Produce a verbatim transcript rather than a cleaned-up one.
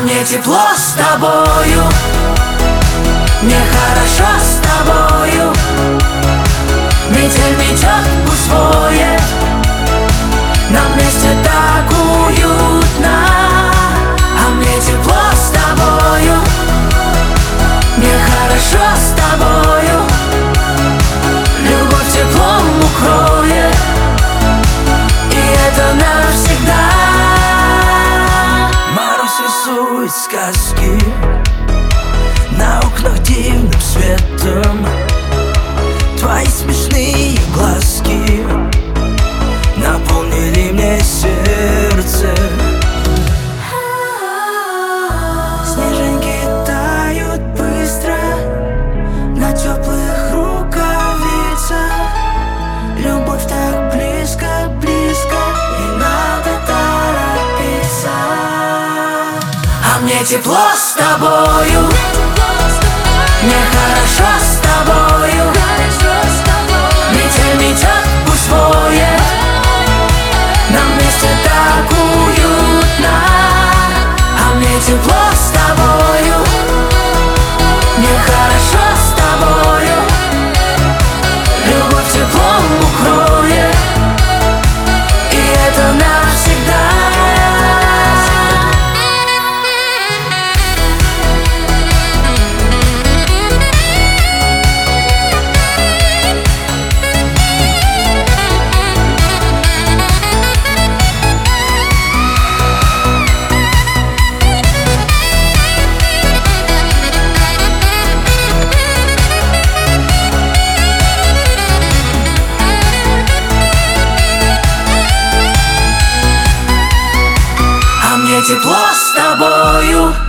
мне тепло с тобою, мне хорошо с тобою. Метель метет, пусть воет, нам вместе так уютно. А мне тепло с тобою, мне хорошо с тобою. Любовь теплом укроет, и это навсегда. Мороз рисует сказки на окнах дивным светом. Твои смешные глазки наполнили мне сердце. Снежинки тают быстро на теплых рукавицах. Любовь так близко, близко, не надо торопиться. А мне тепло с тобою, мне хорошо с тобою. Метель метет, пусть воет, нам вместе так уютно. А мне тепло с тобою, мне хорошо с тобою. Любовь теплом укроет, и это навсегда. Мне тепло с тобою,